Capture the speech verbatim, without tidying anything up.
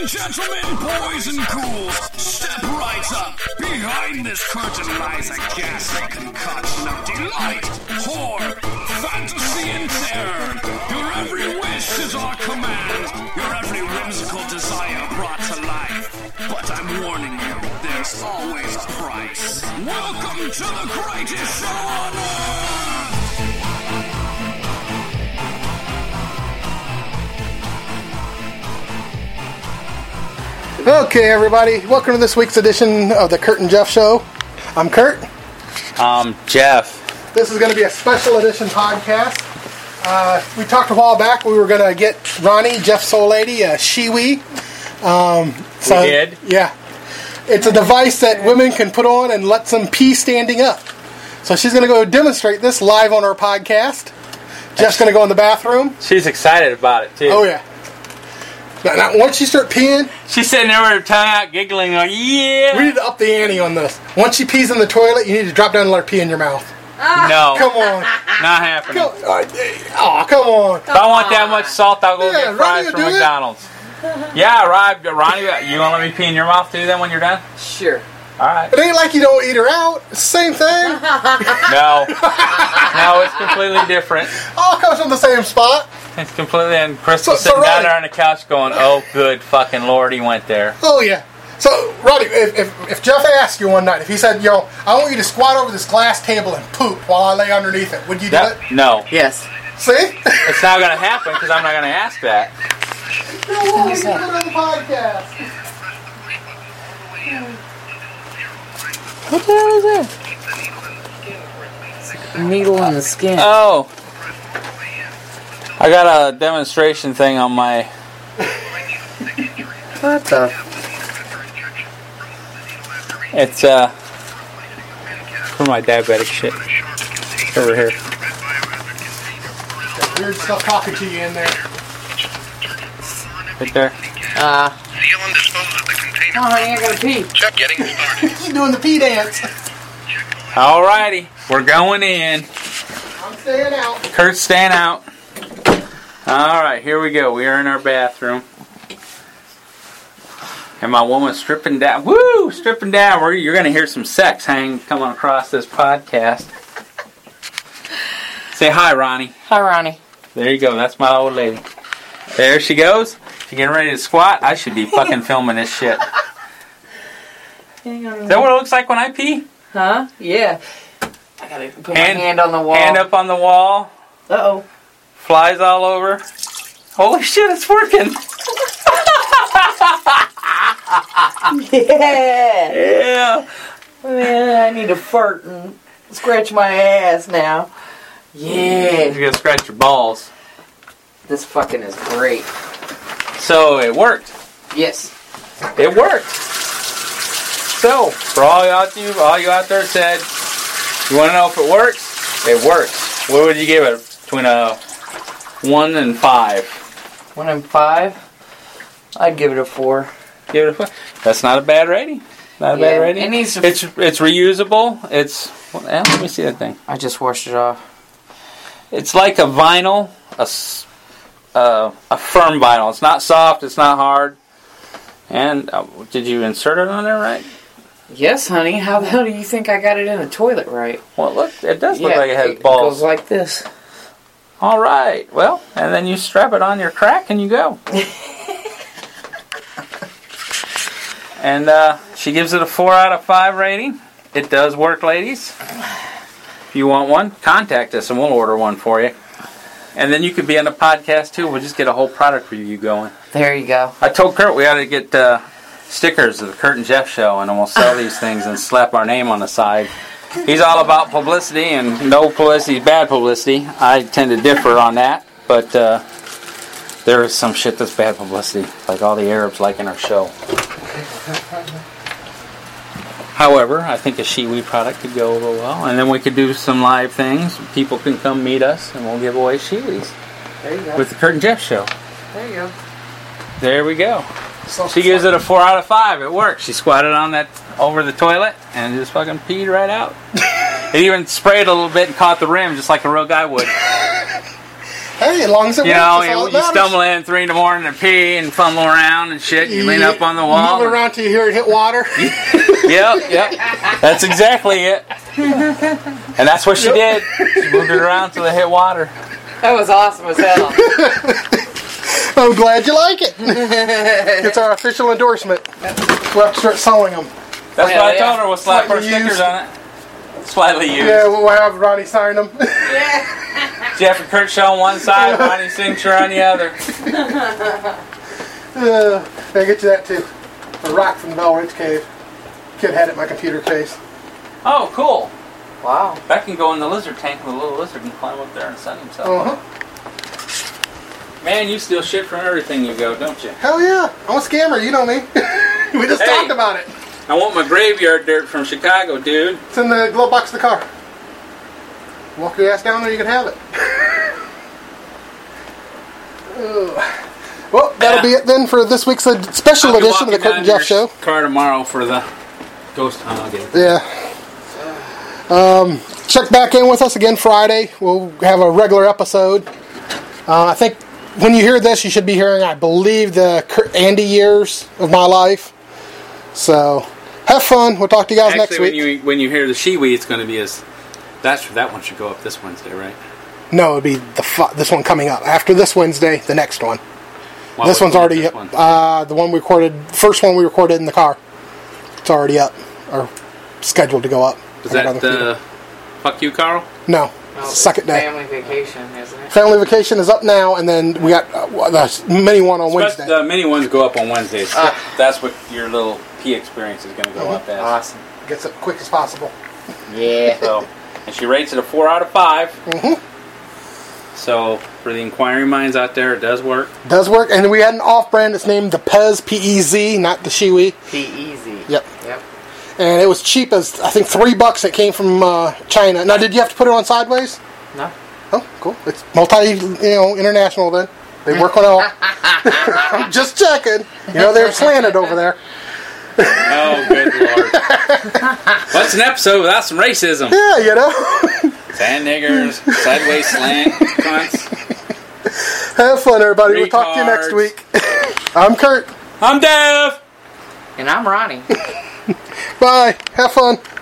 and gentlemen, boys and ghouls, step right up. Behind this curtain lies a ghastly concoction of delight, horror, fantasy, and terror. Your every wish is our command, your every whimsical desire brought to life. But I'm warning you, there's always a price. Welcome to the greatest show on earth! Okay, everybody, welcome to this week's edition of the Kurt and Jeff Show. I'm Kurt. Um, Jeff. This is going to be a special edition podcast. Uh, we talked a while back, we were going to get Ronnie, Jeff's old lady, a Shewee. Um, so, we did? Yeah. It's a device that women can put on and lets them pee standing up. So she's going to go demonstrate this live on our podcast. Jeff's going to go in the bathroom. She's excited about it, too. Oh, yeah. Now, now, once you start peeing... She's sitting there with her tongue out, giggling, like, yeah! We need to up the ante on this. Once she pees in the toilet, you need to drop down and let her pee in your mouth. No. Come on. Not happening. Come, oh, come on. If I want that much salt, I'll go Yeah, get fries Ronnie from will do it. McDonald's. Yeah, Rob, Ronnie, you want to let me pee in your mouth, too, then, when you're done? Sure. All right. It ain't like you don't eat her out. It's the same thing. No. No, it's completely different. All comes from the same spot. It's completely... And Crystal's So- so sitting down Ronnie- there on the couch going, oh, good fucking Lord, he went there. Oh, yeah. So, Roddy, if, if, if Jeff asked you one night, if he said, yo, I want you to squat over this glass table and poop while I lay underneath it, would you do That, it? no. Yes. See? It's not going to happen because I'm not going to ask that. No, we can put it on the podcast. What the hell is that? Needle in the skin. Oh. I got a demonstration thing on my... What the? It's, uh... for my diabetic shit. Over here. Weird stuff talking to you in there. Right there. Uh, Seal and dispose of the container. oh, honey, I gotta pee. Check getting started. She's doing the pee dance. Alrighty. We're going in. I'm staying out. Kurt's staying out. Alright, here we go. We are in our bathroom. And my woman's stripping down. Woo! Stripping down. We're, you're going to hear some sex hang coming across this podcast. Say hi, Ronnie. Hi, Ronnie. There you go. That's my old lady. There she goes. She getting ready to squat. I should be fucking filming this shit. Hang on. Is that what it looks like when I pee? Huh? Yeah. I gotta put Hand- my hand on the wall. Hand up on the wall. Uh-oh. Flies all over. Holy shit, it's working. Yeah. Yeah. Man, I need to fart and scratch my ass now. Yeah. You're going to scratch your balls. This fucking is great. So, it worked. Yes. It worked. So, for all you out you, all you out there said, you want to know if it works? It works. What would you give it? Between a one and five. One and five? I'd give it a four. Give it a four. That's not a bad rating. Not a Yeah, bad rating. it needs to- It's it's reusable. It's well, let me see that thing. I just washed it off. It's like a vinyl, a s- uh, a firm vinyl. It's not soft. It's not hard. And uh, did you insert it on there right? Yes, honey. How the hell do you think I got it in the toilet right? Well, look, it does look Yeah, like it has it balls. goes like this. All right. Well, and then you strap it on your crack and you go. And uh, she gives it a four out of five rating. It does work, ladies. If you want one, contact us and we'll order one for you. And then you could be on the podcast too. We'll just get a whole product review going. There you go. I told Kurt we ought to get uh, stickers of the Kurt and Jeff Show, and then we'll sell these things and slap our name on the side. He's all about publicity, and no publicity is bad publicity. I tend to differ on that, but uh, there is some shit that's bad publicity, like all the Arabs liking our show. However, I think a Shewee product could go over well, and then we could do some live things. People can come meet us, and we'll give away Shewees There you go. with the Kurt and Jeff Show. There you go. There we go. So, She gives it a four out of five. It worked. She squatted on that over the toilet and just fucking peed right out. It even sprayed a little bit and caught the rim just like a real guy would. Hey, Hey, as long as it You works, know, that's all you, that you matters. stumble in three in the morning to pee and fumble around and shit. You lean up on the wall. Move it around till you hear it hit water. Yep, yep. That's exactly it. And that's what she did. She moved it around till it hit water. That was awesome as hell. I'm glad you like it. It's our official endorsement. We'll have to start selling them. That's Well, what I yeah. told her. We'll slap our Slightly stickers used. on it. Slightly used. Yeah, we'll have Ronnie sign them. Jeff and Kurt show on one side, Ronnie's signature on the other. uh, I get you that too. A rock from the Bell Ridge Cave. Kid had it in my computer case. Oh, cool. Wow. That can go in the lizard tank and the little lizard can climb up there and sun himself. Uh-huh. Man, you steal shit from everything you go, don't you? Hell yeah. I'm a scammer, you know me. We just Hey. talked about it. I want my graveyard dirt from Chicago, dude. It's in the glove box of the car. Walk your ass down there, you can have it. Ugh. Well, that'll Yeah. be it then for this week's ed- special I'll be edition of the walking Kurt down and Jeff your Show. car tomorrow for the ghost hunt. I'll get it. Yeah. Um, check back in with us again Friday. We'll have a regular episode. Uh, I think when you hear this, you should be hearing, I believe, the Kurt Andy years of my life. So, have fun. We'll talk to you guys Actually, next when week. you when you hear the Shiwi, it's going to be as that's that one should go up this Wednesday, right? No, it'll be the fu- this one coming up. After this Wednesday, the next one. Well, this which one's one is already this up. one? Uh, the one we recorded, first one we recorded in the car. It's already up, or scheduled to go up. Is I got that other feedback. the fuck you, Carl? No, No, it's the second day. Family vacation, isn't it? Family Vacation is up now, and then we got uh, the mini one on Wednesday. The mini ones go up on Wednesdays. Ah. That's what your little P experience is going to go up as. Awesome. Gets up quick as possible. Yeah. So, and she rates it a four out of five. Mhm. So, for the inquiring minds out there, it does work. Does work, and we had an off-brand that's named the Pez, P E Z, not the Shiwi. P easy. Yep. Yep. And it was cheap as, I think, three bucks. It came from uh, China. Now, did you have to put it on sideways? No. Oh, cool. It's multi, you know, international then. They work on it all. I'm just checking. You know, they're slanted over there. Oh, good lord. What's an episode without some racism? Yeah, you know. Sand niggers, sideways slant, cunts. Have fun, everybody. We'll talk to you next Retards. week. I'm Kurt. I'm Dev! And I'm Ronnie. Bye. Have fun.